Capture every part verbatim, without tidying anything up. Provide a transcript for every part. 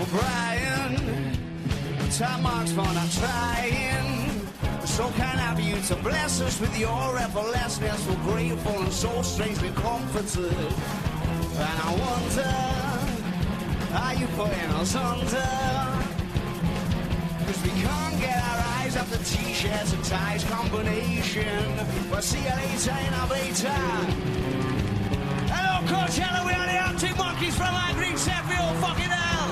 Brian, top marks for not trying. So kind of you to bless us with your everlastingness. We're grateful and so strangely comforted. And I wonder, are you putting us under? Cause we can't get our eyes off the t-shirts and ties combination. We'll see you later in a beta. Hello Coachella, we are the Arctic Monkeys from our Greek Sheffield, fucking hell.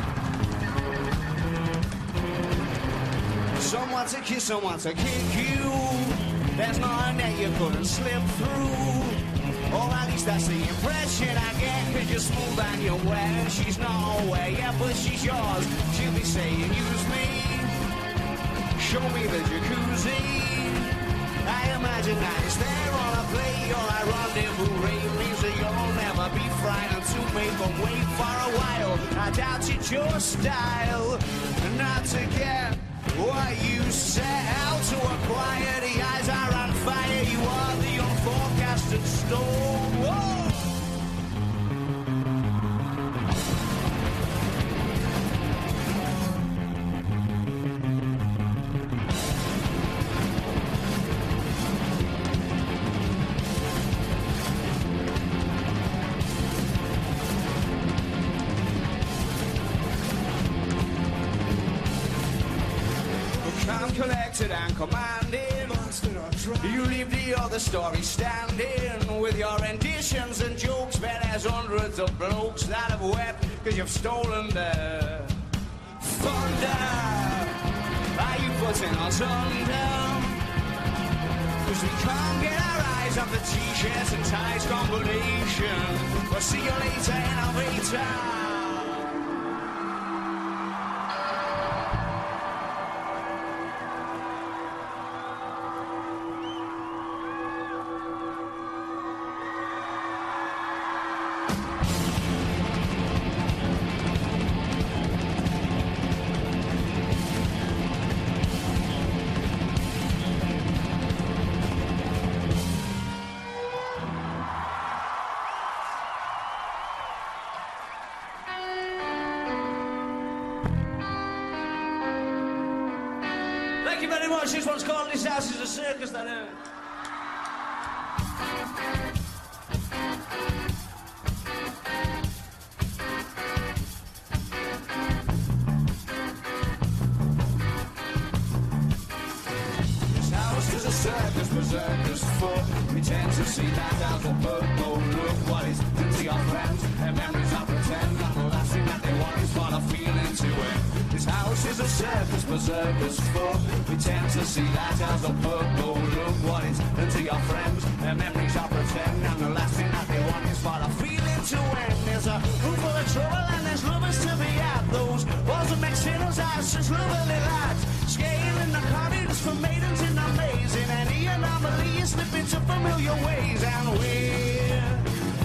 Someone to kiss, someone to kick you. There's not a net you couldn't slip through. Or at least that's the impression I get. Cause you're smooth and you're wet and she's not aware. Yeah, but she's yours. She'll be saying, use me. Show me the jacuzzi. I imagine that it's there on a plate or a rendezvous rate. Means that you'll never be frightened to make them wait for a while. I doubt it's your style not to get what you set out to acquire. The eyes are on fire. You are the unforecasted storm. Whoa! Collected and commanded. You leave the other story standing with your renditions and jokes. But there's hundreds of blokes that have wept cause you've stolen their thunder. Are you putting us under? Cause we can't get our eyes off the t-shirts and ties combination. We'll see you later in a beta. Thank you very much. This one's called This House is a Circus, that is. This house is a circus, berserkers full. We tend to see that out of purple. Look what is into your friends. Their memories are pretend. And the last thing that they want is for a feeling to it. This house is a circus, berserkers full. We tend to see that as a purple. Look what it's done to your friends. Their memories are pretend, and the last thing that they want is for a feeling to end. There's a room full of trouble, and there's lovers to be at. Those walls that make sinners out such lovely lads. Scaling the corridors for maidens in a maze. In any anomaly, you slip into familiar ways, and we're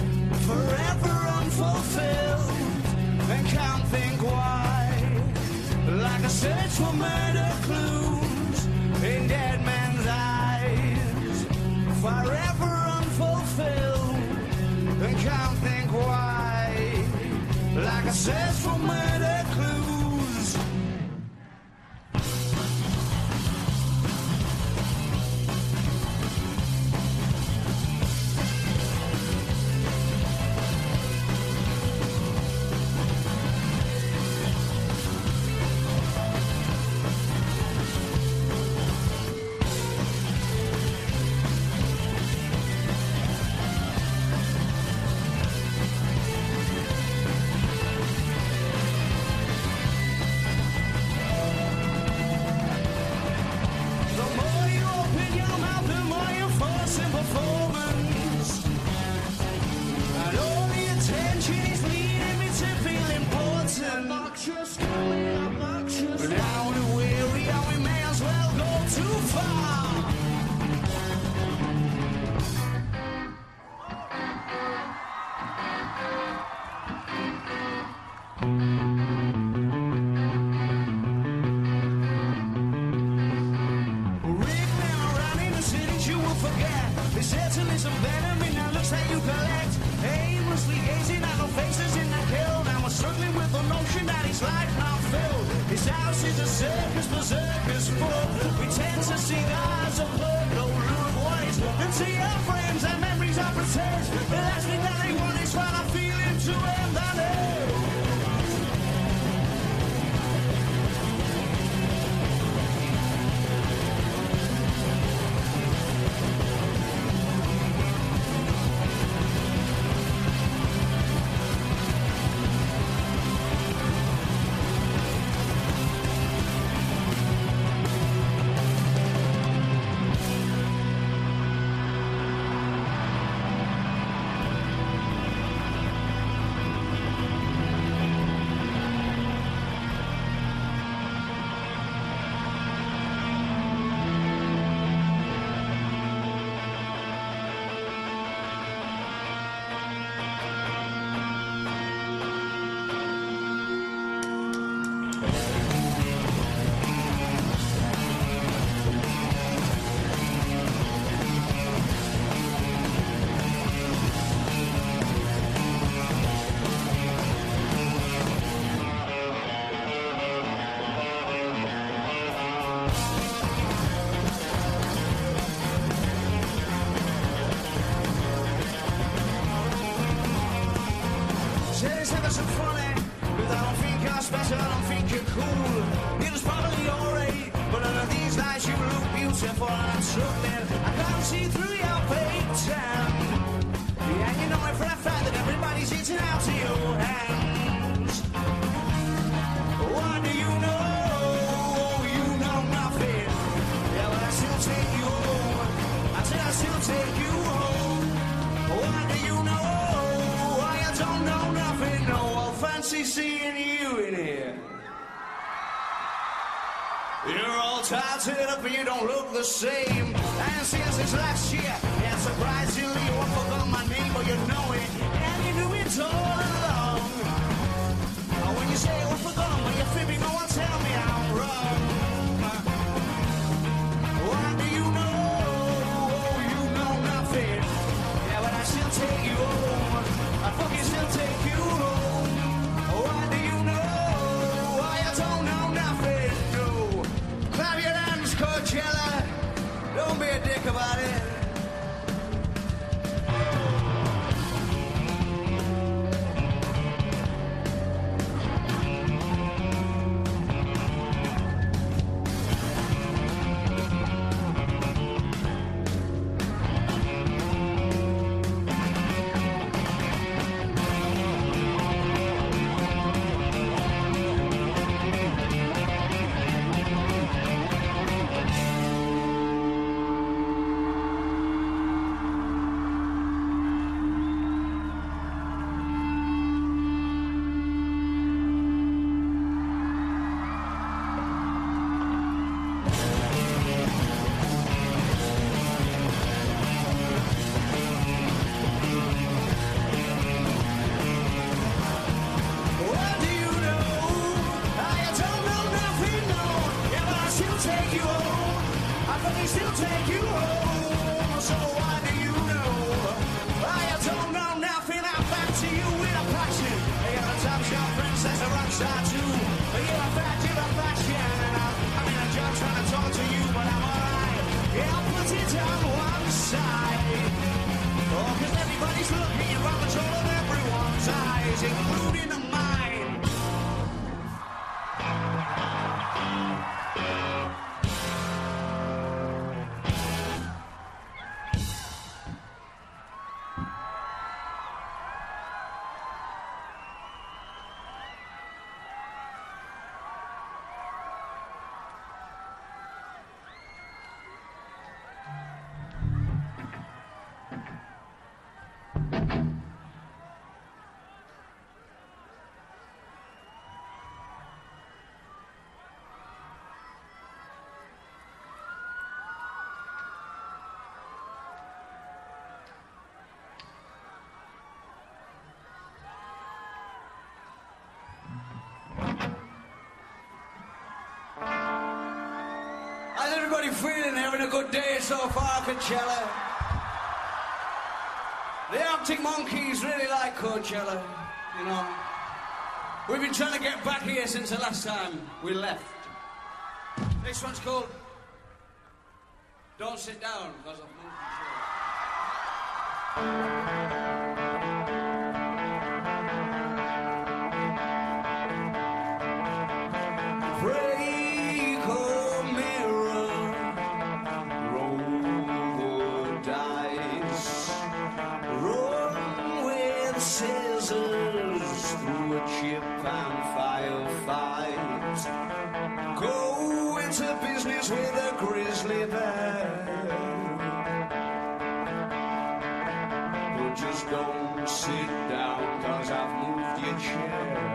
forever unfulfilled and can't think why. Like a search for murder clues in dead men's eyes. Forever unfulfilled and can't think why. Like a search for murder clues. Aimlessly gazing at the faces in the kiln, and we're struggling with the notion that it's like a circus, berserkers full. We tend to see the eyes of blood, no look white. And see our frames and memories I pretend. The last thing that they want is find a feeling to end that end. Everybody feeling having a good day so far, Coachella? The Arctic Monkeys really like Coachella, you know. We've been trying to get back here since the last time we left. Next one's called Don't Sit Down, because I've moved the chair. Break a mirror, roll the dice, run with scissors through a chip and firefight. Go into business with a grizzly bear, but just don't sit down, cause I've moved your chair.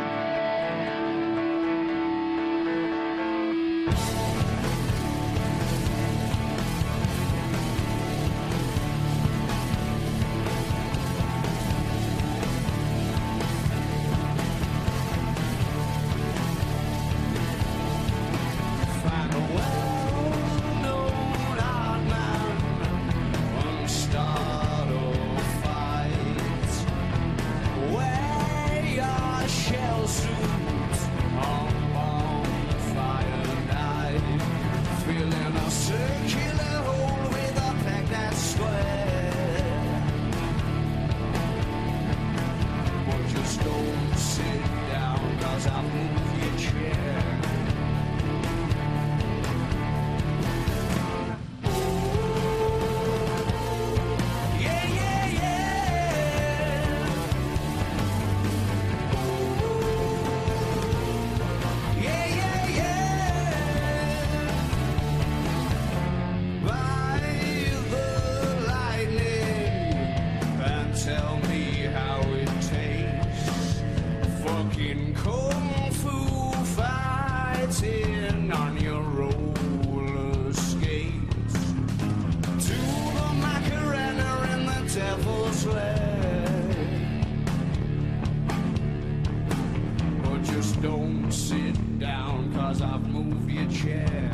Don't sit down, cause I've moved your chair.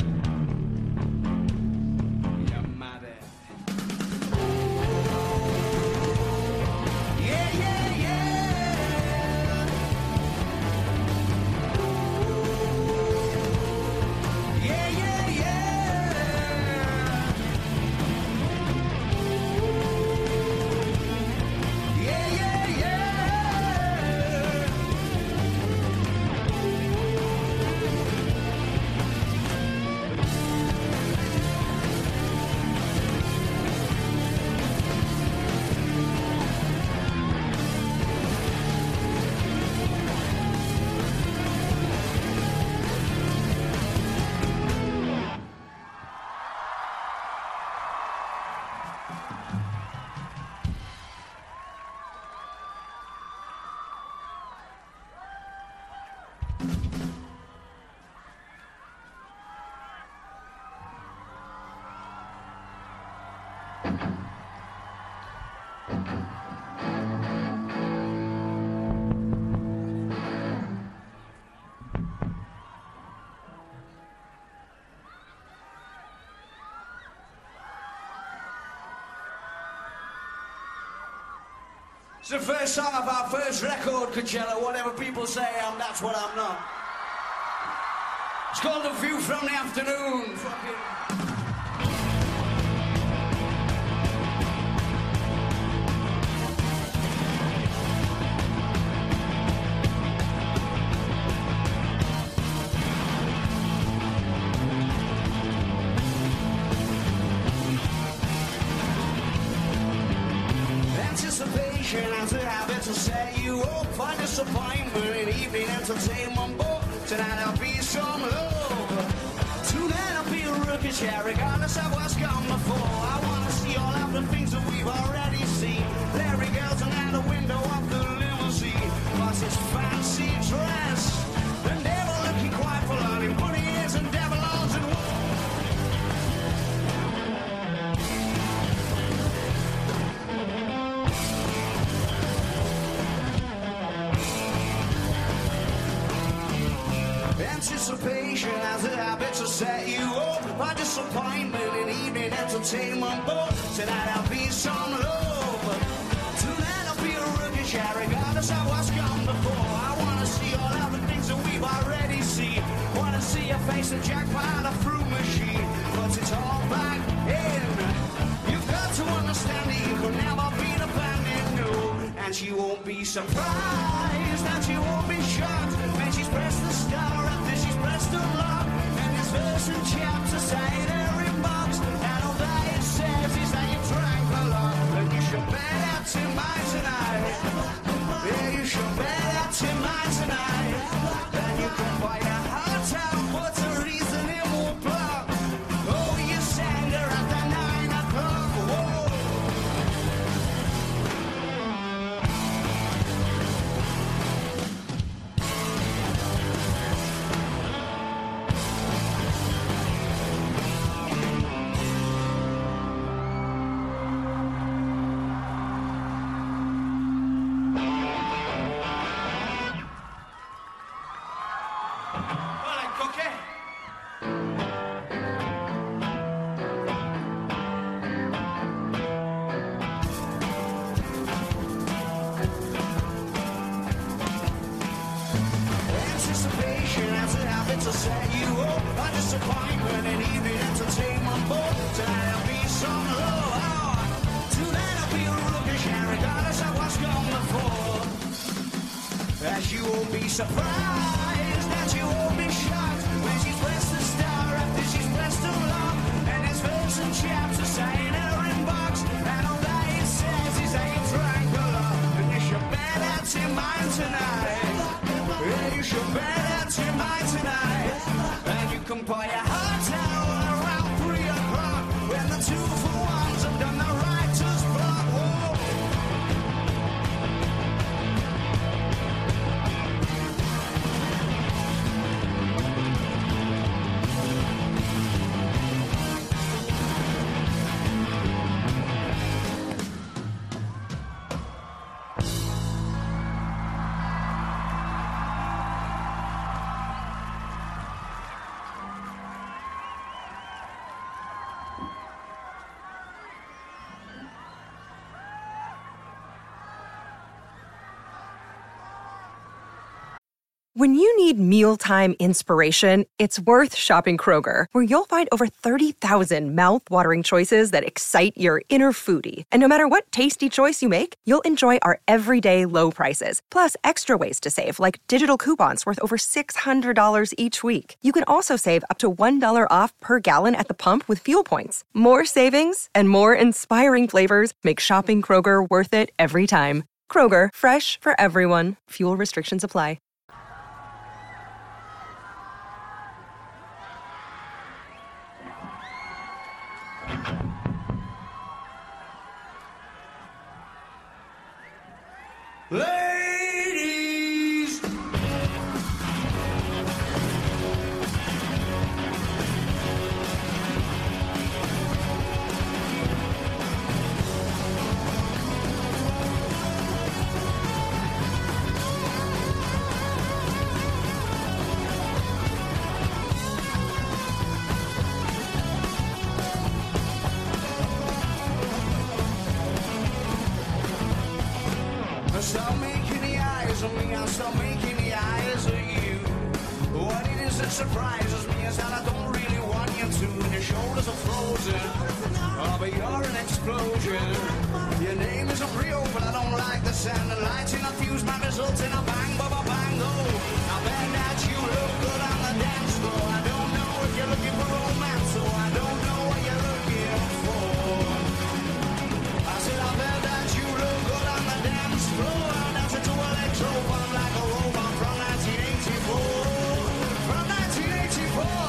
You're mad at. Yeah, yeah, yeah. Yeah, yeah, yeah. Yeah, yeah, yeah. It's the first song of our first record, Coachella. Whatever people say, um, that's what I'm not. It's called The View from the Afternoon. Fucking... Has a habit to set you up for disappointment in evening entertainment, but tonight I'll be some love. Tonight I'll be a rookie chair, regardless of what's gone before. I wanna see all of the things that we've already seen. Larry girls and out the window of the limousine, plus his fancy dress. The devil looking quite forlorn, bunny ears and devil arms and one. Anticipation has a habit to set you up by disappointment in evening entertainment, but tonight I'll be some love. Tonight I'll be a rookie chair, regardless of what's gone before. I wanna see all of the things that we've already seen. Wanna see a face the jackpot, a fruit machine puts it all back in. You've got to understand that you could never be abandoned, no. And she won't be surprised, and she won't be shocked when she's pressed the star after she's pressed the lock. And this verse and chapter say in her inbox, and all that it says is that you drank a lot. And you should bet out to mine tonight. Yeah, you should bet out to mine tonight. Then you can buy a hot out, but the reason it won't block. Oh, you sang her at the nine o'clock. Whoa. Anticipation has a habit to set you up. A disappointment and evening entertainment, but tonight I'll be some love. Oh, tonight I'll be a rookish and regardless of what's gone before. As you won't be surprised, that you won't be shocked when she's pressed the star after she's pressed the lock. And it's verse and chapter saying her inbox, and all that it says is that you drank a lot. And you should bet that's in mine tonight. Yeah, you should bet that's in mine tonight. And you can buy a hot towel around three o'clock when the two for ones have done the writer's block. Whoa. When you need mealtime inspiration, it's worth shopping Kroger, where you'll find over thirty thousand mouth-watering choices that excite your inner foodie. And no matter what tasty choice you make, you'll enjoy our everyday low prices, plus extra ways to save, like digital coupons worth over six hundred dollars each week. You can also save up to one dollar off per gallon at the pump with fuel points. More savings and more inspiring flavors make shopping Kroger worth it every time. Kroger, fresh for everyone. Fuel restrictions apply. Ladies! Stop making the eyes of me, I'll stop making the eyes of you. What it is that surprises me is that I don't really want you to. Your shoulders are frozen, oh, but you're an explosion. Your name isn't real, but I don't like the sound. The lights in a fuse might result in a bang, ba ba bang, go. I bet that you look good on the dance floor. I don't know if you're looking for romance, so I don't know what you're looking for. I said I bet that you look good on the dance floor. Dancing to electro fun like a robot from nineteen eighty-four. From nineteen eighty-four.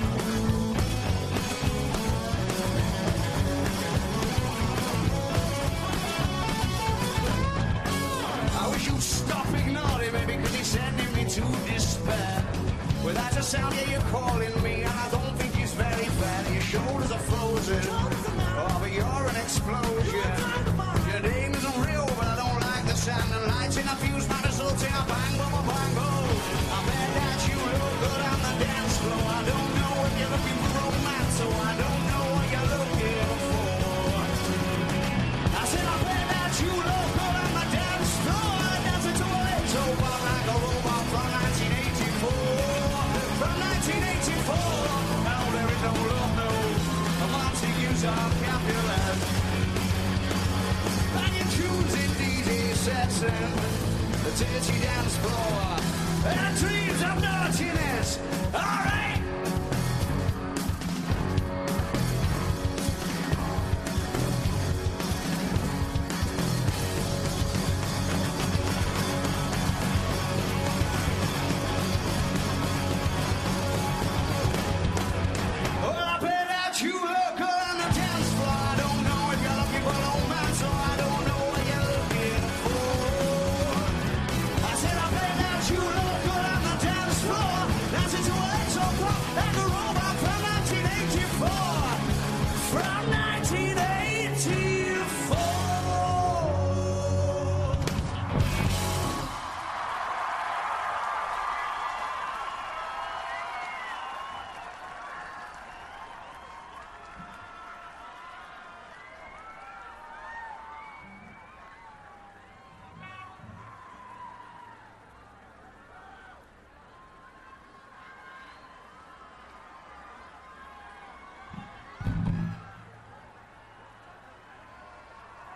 I wish you'd stop ignoring me because you're sending me to despair. Without a sound, yeah, you're calling me, and I don't think it's very fair. Your shoulders are frozen, oh, but you're an explosion. Your name isn't real, but I don't like the sound. The lights in a fuse might result in a bang, bang, bang, bang, go. I bet that you look good on the dance floor. I don't know if you're looking for romance, so I don't know what you're looking for. I said I bet that you look good on the dance floor. Dancing to a little fun like a robot from nineteen eighty-four. From nineteen eighty-four.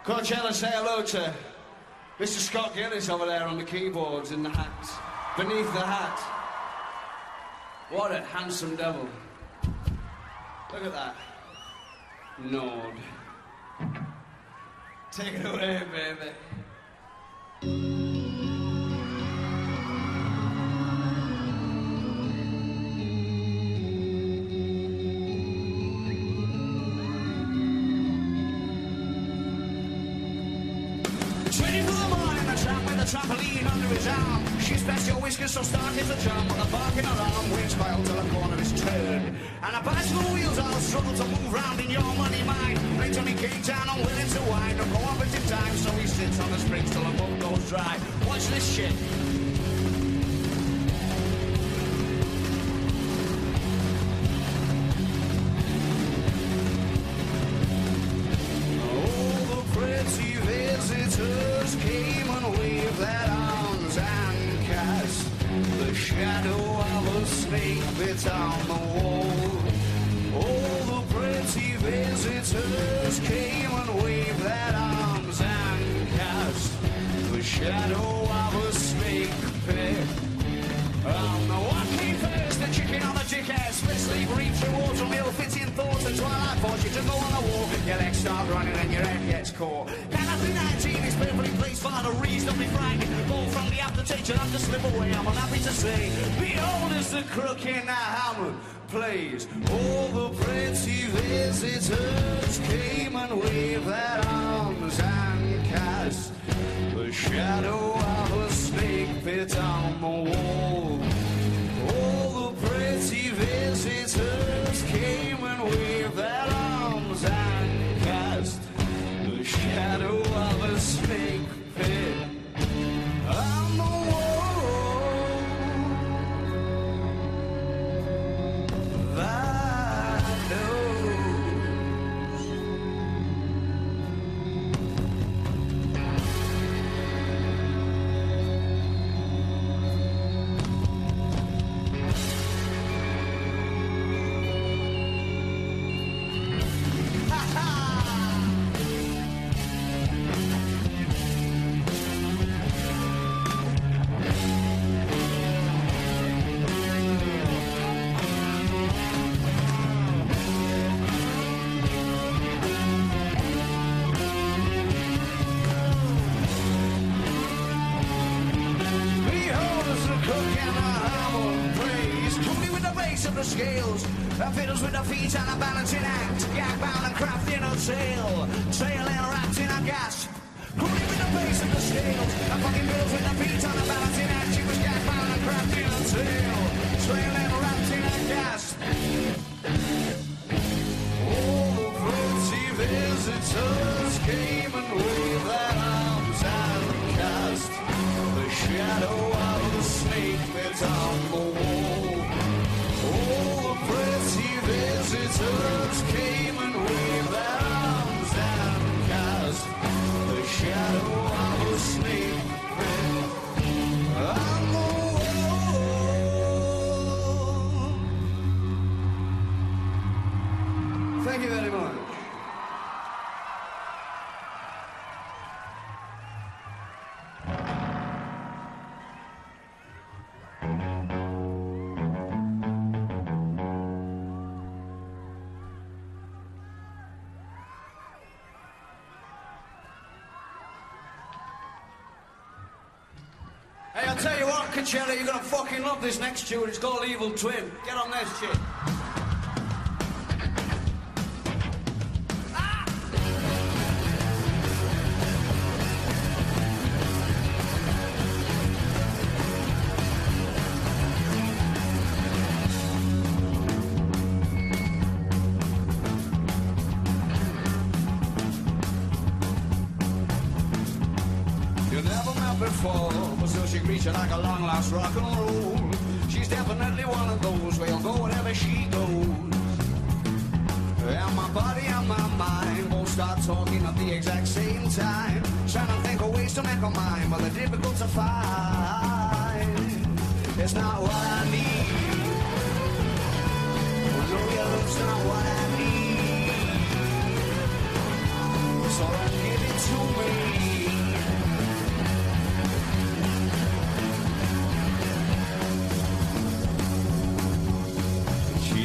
Coachella, say hello to Mister Scott Gillis over there on the keyboards in the hat. Beneath the hat. What a handsome devil. Look at that. Nod. Take it away, baby. Trampoline under his arm. She's best your whiskers, so start hit the drum. With a barking alarm, winds coil till the corner is turned. And a bicycle wheels all struggle to move round in your money mind. Brings on he came down, unwilling to wind. Don't go opposite time, so he sits on the springs till the boat goes dry. Watch this shit. Oh, the pretty visitors came and waved their arms and cast the shadow of a snake bit on the wall. All the pretty visitors came and waved their arms and cast the shadow of a snake bit on the one came first, the chicken on the dickhead. Split sleeve, reach towards a meal, fitting thoughts and twilight force you to go on a walk. Your legs start running and your head gets caught. Canopy nineteen is perfectly placed for the reasonably frightening. Ball from the aftertaste, you'll have to slip away. I'm unhappy to say, behold as the crook in the hammer plays. All the pretty visitors came and waved their arms and cast the shadow of a snake bit on the wall. All the pretty visitors came and waved their arms and cast the shadow of a snake bit on the wall. That knows. Scales, and fiddles with the feet and a balancing act, gag bound and crafting a tail, trailing wrapped in a gasp. Cooling with the bass of the scales, and fucking fiddles with the feet and a balancing act. She was gag bound and crafting a tail, trailing wrapped in a gasp. Oh, pretty visitors came and waved their arms and cast the shadow of the snake bit on the wall. All the pretty visitors came and waved their arms and cast the shadow of a snake bit on the wall. Thank you very much. Hey, I'll tell you what, Coachella, you're gonna fucking love this next tune. It's called Evil Twin. Get on this shit. Before, but still she greets you like a long lost rock and roll. She's definitely one of those where you'll go wherever she goes. And my body and my mind both start talking at the exact same time, trying to think of ways to make her mine, but they're difficult to find. It's not what I need. Oh, no, your love's not what I need. So I give it to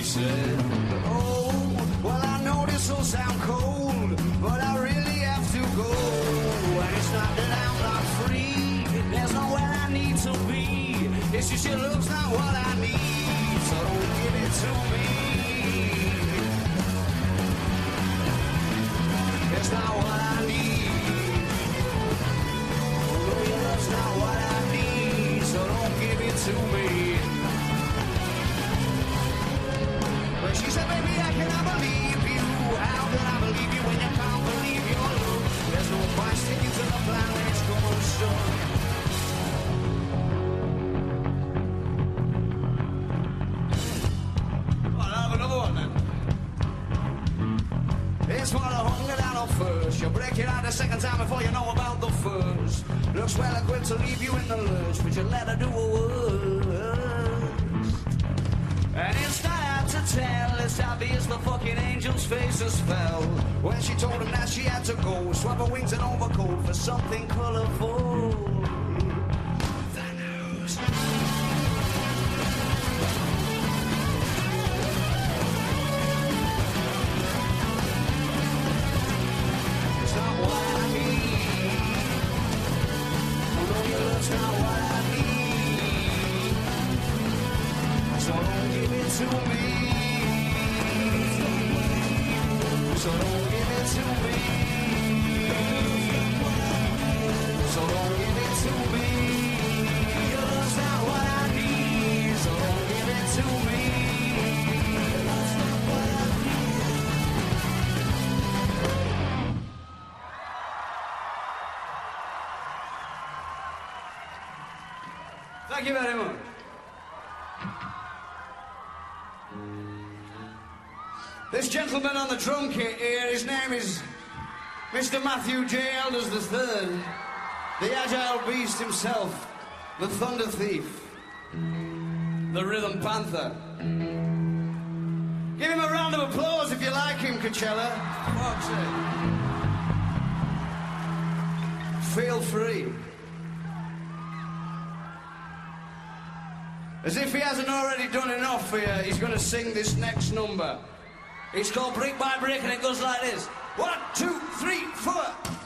said. Oh, well, I know this will sound cold, but I really have to go. And it's not that I'm not free, there's nowhere I need to be. It's just your love's not what I need, so don't give it to me. It's not what I need. Oh, your love's not what I need, so don't give it to me. But she said, baby, how can I believe you? How can I believe you when you can't believe your love? There's no point sticking to the plan when it's going strong. It's for the hunger down on first. You break it out the second time before you know about the first. Looks well equipped to leave you in the lurch, but you let her do a worst. And it's not hard to tell, it's obvious the fucking angel's faces fell when she told him that she had to go. Swap her wings and overcoat for something colorful. The news. That's not what I need. So don't give it to me. So don't give it to me. So don't give it to me. Your love's not what I need. So don't give it to me. Your love's not what I need. Thank you very much. This gentleman on the drum kit here, his name is Mister Matthew J. Elders the third, the agile beast himself, the thunder thief, the rhythm panther. Give him a round of applause if you like him, Coachella. Fuck's sake. Feel free. As if he hasn't already done enough for you, he's going to sing this next number. It's called Brick by Brick, and it goes like this. One, two, three, four.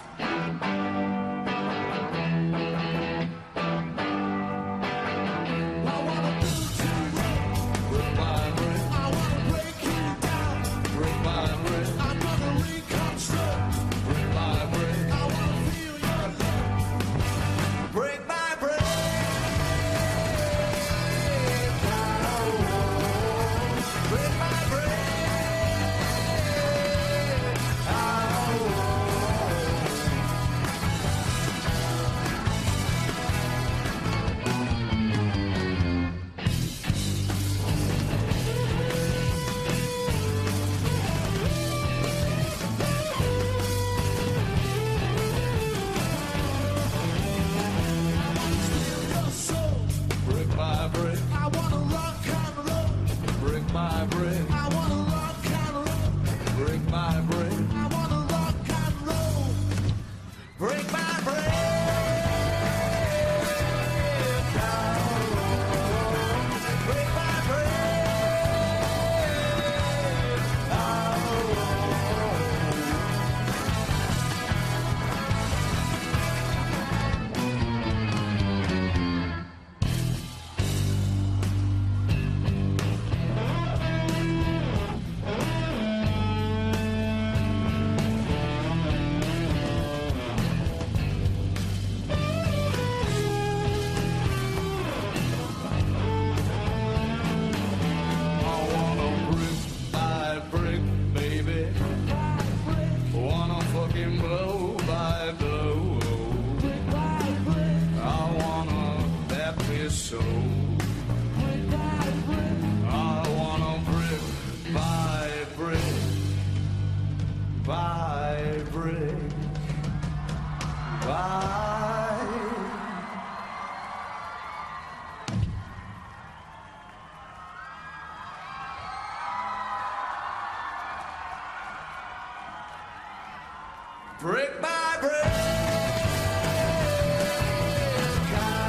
Brick by brick.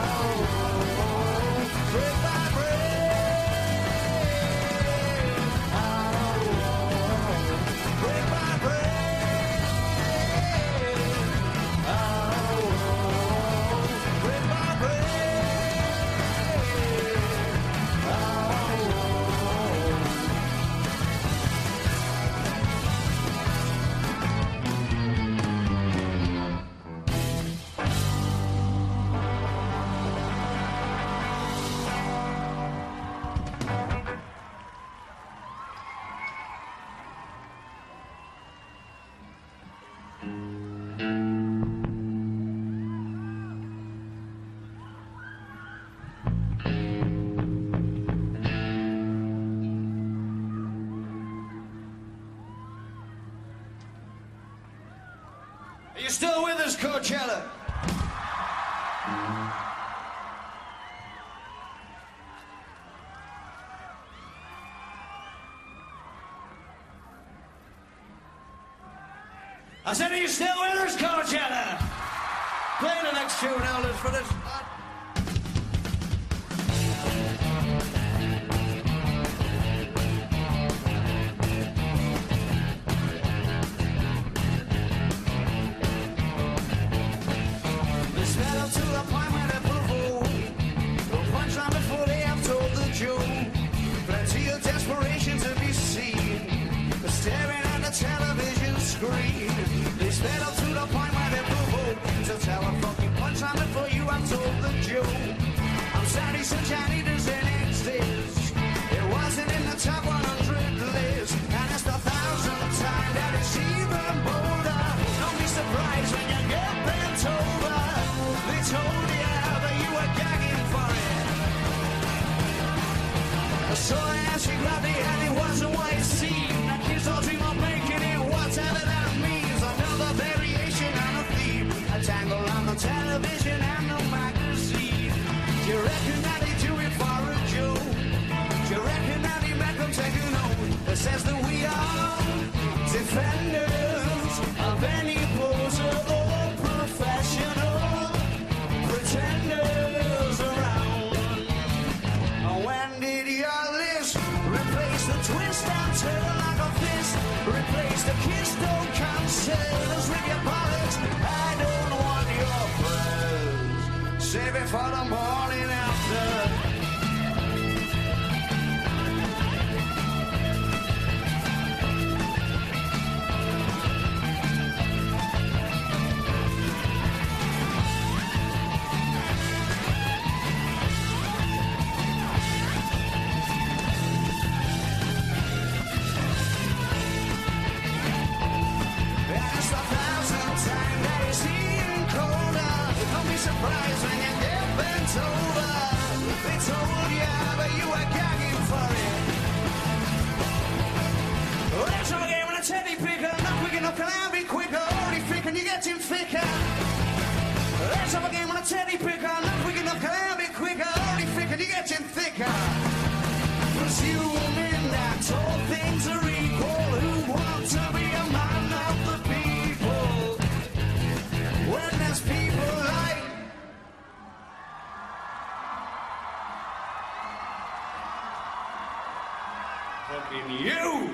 Brick by brick. still with us, Coachella? I said, are you still with us, Coachella? Play the next tune, Elders, for this. Television screen. They sped up to the point where they provoked to tell a fucking punchline before you have told the joke. I'm sorry, since Johnny doesn't exist. It wasn't in the top one hundred list, and it's the thousandth time that it's even bolder. Don't be surprised when you get bent over. They told you that you were gagging for it. So as she grabbed the hand, it wasn't what it seemed. That kids all dream of making it, whatever that means. Another variation on a theme, a tangle on the television and the magazine. Do you reckon that they do it for a joke? Do you reckon that they make them take a note that says that we are defenders of any poser or professional pretenders around? When did your list replace the twist and turn like a fist? Replace the kiss, don't cancel us with your bollocks. I don't want your prayers. Save it for the morning after. Surprise when you get bent over. They told you, but you were gagging for it. Well, that's all again when a teddy picker. Not quick enough, can I be quicker? Already thick and you get him thicker. That's all again when a teddy picker. Not quick enough, can I be quicker? Already thick and you get him thicker. Presuming that all things are equal, who wants to be a man of the people? When there's people like you!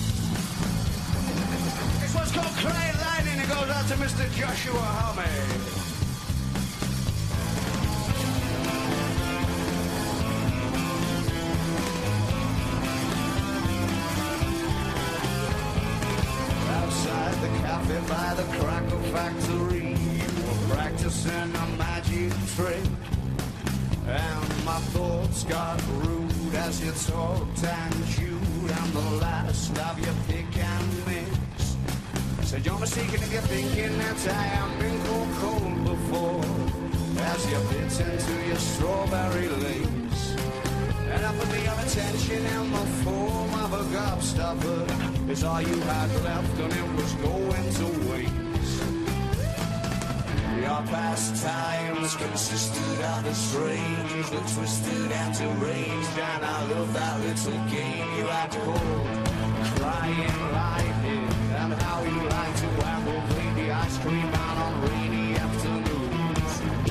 This one's called Cry Lightning. It goes out to Mister Joshua Homme. Outside the cafe by the cracker factory, you were practicing a magic trick. And my thoughts got rude as you talked and chewed. I'm the last of your pick and mix. Said you're mistaken if you're thinking that I have been cold, cold before. As you bit into your strawberry lace. And offered me your attention in the form of a gobstopper. It's all you had left and it was going to waste. Your pastimes consisted of the strange, the twisted and deranged, and I love that little game you had called Crying Lightning, and how you like to aggravate the ice cream man on rainy afternoons.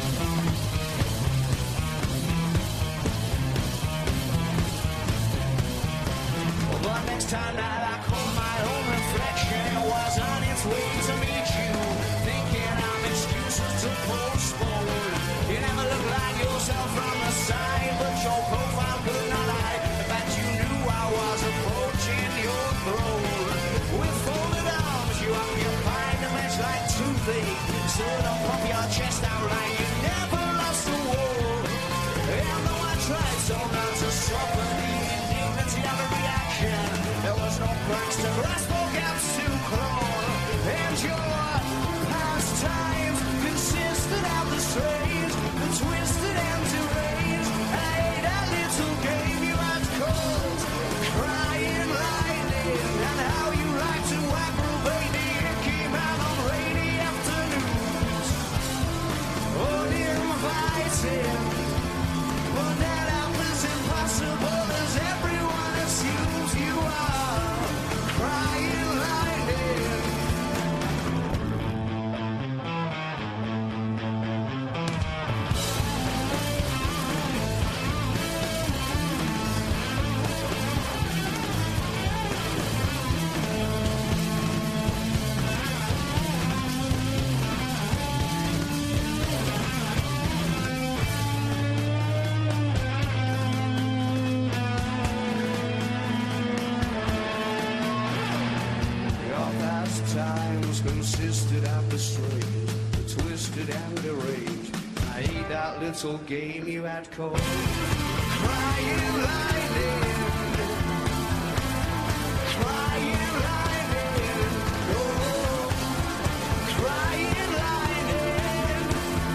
But next time that I caught my own reflection, it was on its way to meet you, thinking I'm excuses to postpone. You never look like yourself from the side, but your profile could not hide the fact you knew I was approaching your throne. With folded arms, you occupied the bench like toothache. So don't pump your chest out like you never lost a war. And though I tried so not to suffer the indignity of a reaction, there was no cracks to grasp or gaps to claw. And your pastimes consisted of the strange, the twisted and deranged. I ate a little game you had called Crying Lightning, and how you like to aggravate the icky man on rainy afternoons. times consisted of the strange, the twisted and deranged. I hate that little game you had called Crying Lightning. Crying lightning, oh, crying lightning,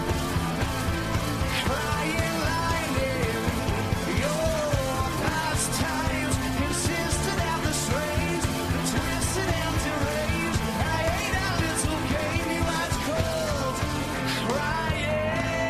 crying lightning. Your past times consisted of the strange, the twisted and deranged. I hate that little game you had called crying.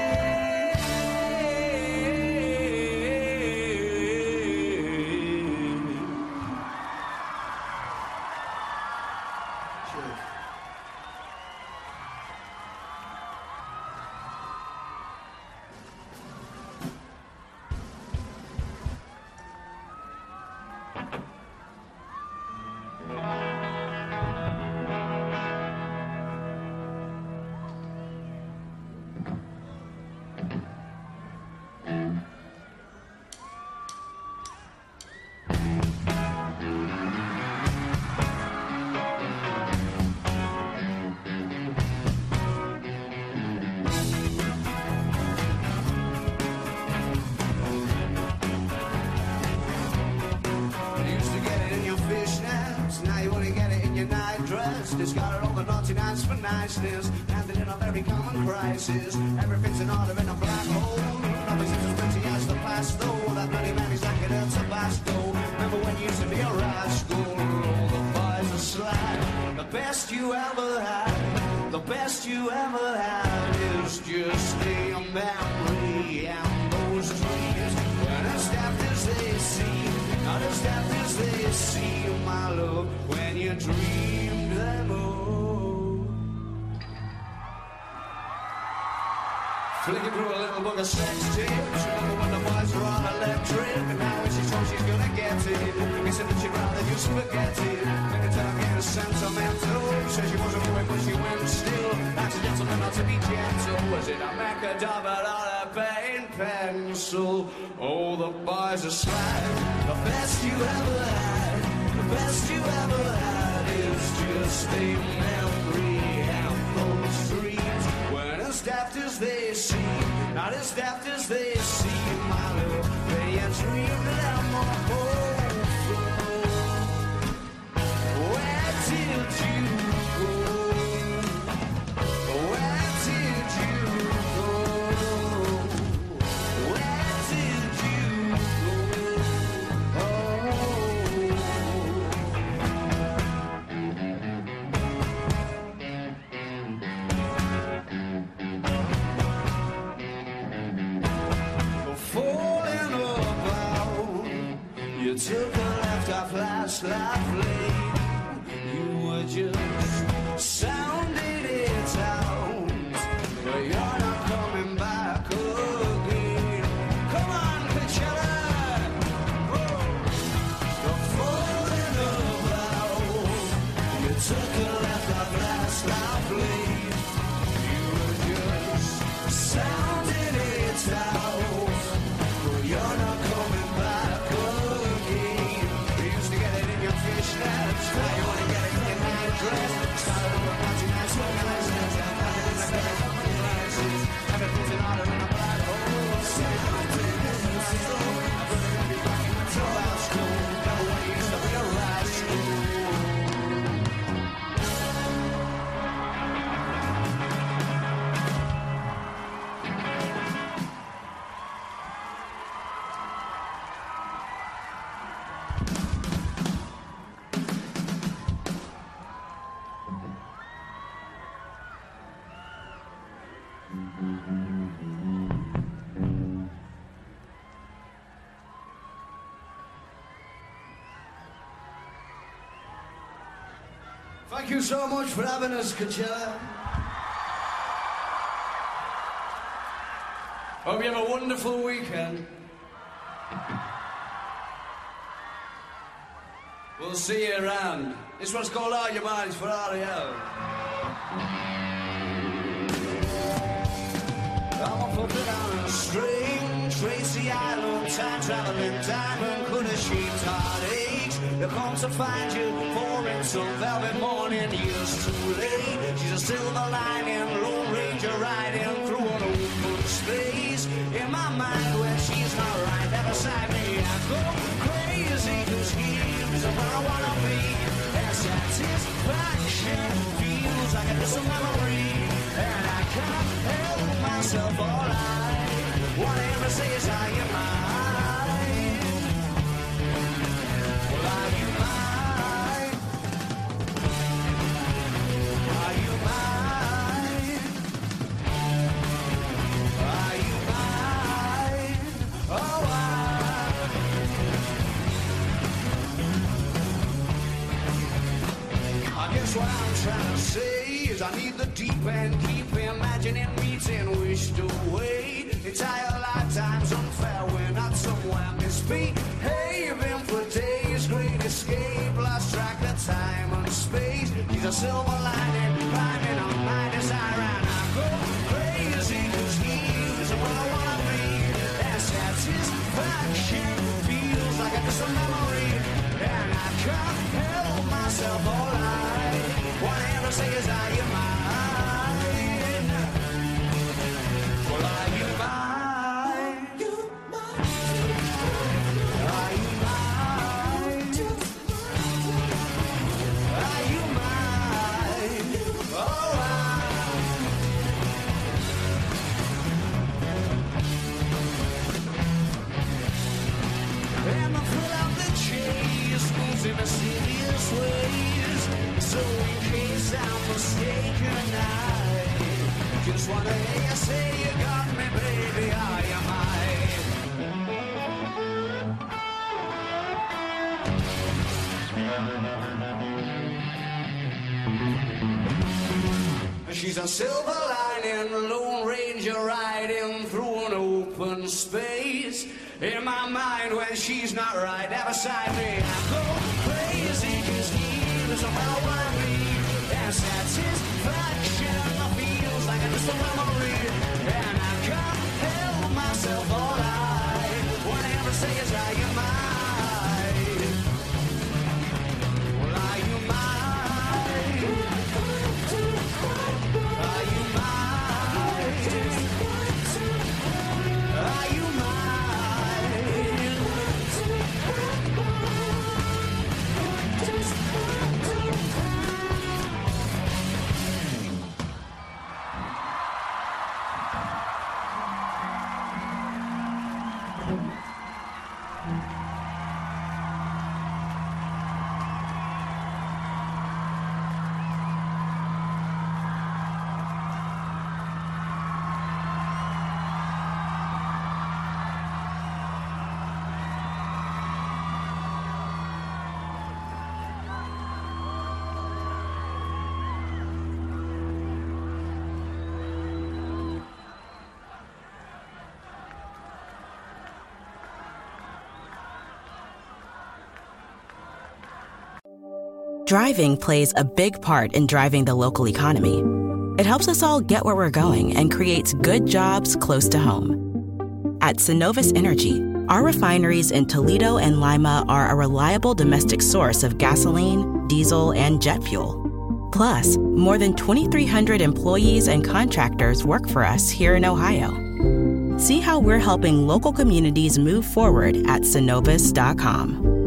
It's got all the naughty nights for niceness, handed in a very common crisis. Everything's in order in a black hole. Nothing's as pretty as the past, though. That bloody man is like a Tabasco. Remember when you used to be a rascal? All the boys are slack. The best you ever had, the best you ever had is just a memory and those dreams. When as daft as they seem, not as daft as they seem, my love, when you dreamed them all. Flicking through a little book of sex tips. Remember when the boys were all electric, and now when she's told she's gonna get it, he said that she'd rather just forget it. Every time getting sentimental, said she wasn't going but she went still. That's a gentleman not to be gentle. Was it a macadamia or a paint pencil? Oh, the boys are slack. The best you ever had, the best you ever had is just a memory and those dreams. When as daft as they seem, not as daft as they seem, my love, they are dreamed them all. Where did you go? Where did you go? Where did you go? Oh. Falling about, you took a left off last life lane. You were just sounding it out, but you're not coming back again. Come on, Coachella. You're falling about, you took a left off last life lane. You were just sounding it out, but you're not coming back again. You used to get it in your fishnets, now you wanna get it in your night dress. Started over watching nice organizers, having in the better compromises. Everything's in order in a black hole. Something is so. I'm gonna be back in the toe school. Never when you used to be a rascal. Thank you so much for having us, Coachella. Hope you have a wonderful weekend. We'll see you around. This one's called All Your Minds for R E L. I'm a puppet on a string, Tracy Island, time traveling diamond, could a sheep's heartaches. They'll come to find you for in some velvet morning. Years too late. She's a silver lining, Lone Ranger riding through an open space. In my mind when she's not right there beside me, I go crazy, cause here's where I wanna be. And satisfaction feels like a distant memory, and I can't help myself all night. What I ever say is, are you mine? Well, are you mine? Are you mine? Are you mine? Oh, I... I guess what I'm trying to say is I need the deep end, keep imagining meeting wished away. Entire lifetime's unfair, we're not somewhere misbehaving for days. Great escape, lost track of time and space. He's a silver lining, climbing on my desire, and I go crazy, cause he's where I wanna be. And satisfaction feels like a distant memory, and I can't help myself all night. What I ever say is, are you mine? Well, are you mine? Are you mine? Are you mine? Oh, I... And the thrill of the chase moves in mysterious ways. So in case I'm mistaken, I just wanna hear you say you got me, baby. Are you mine? She's a silver lining, Lone Ranger riding through an open space. In my mind when she's not right there beside me, I go crazy, cause here's where I wanna be. And satisfaction feels like a distant memory, and I can't help myself all night. What I ever say is, are you mine? Well, are you mine? Are you mine? Are you Driving plays a big part in driving the local economy. It helps us all get where we're going and creates good jobs close to home. At Synovus Energy, our refineries in Toledo and Lima are a reliable domestic source of gasoline, diesel, and jet fuel. Plus, more than twenty-three hundred employees and contractors work for us here in Ohio. See how we're helping local communities move forward at Synovus dot com.